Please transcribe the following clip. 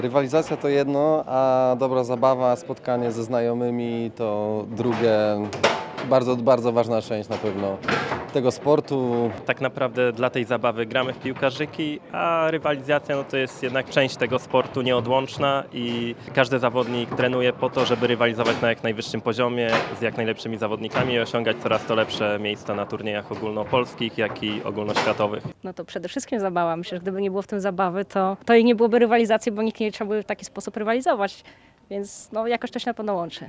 Rywalizacja to jedno, a dobra zabawa, spotkanie ze znajomymi to drugie, bardzo, bardzo ważna część na pewno tego sportu. Tak naprawdę dla tej zabawy gramy w piłkarzyki, a rywalizacja to jest jednak część tego sportu nieodłączna i każdy zawodnik trenuje po to, żeby rywalizować na jak najwyższym poziomie z jak najlepszymi zawodnikami i osiągać coraz to lepsze miejsca na turniejach ogólnopolskich, jak i ogólnoświatowych. No to przede wszystkim zabawa. Myślę, że gdyby nie było w tym zabawy, to i nie byłoby rywalizacji, bo nikt nie chciałby w taki sposób rywalizować. Więc jakoś to się na pewno łączy.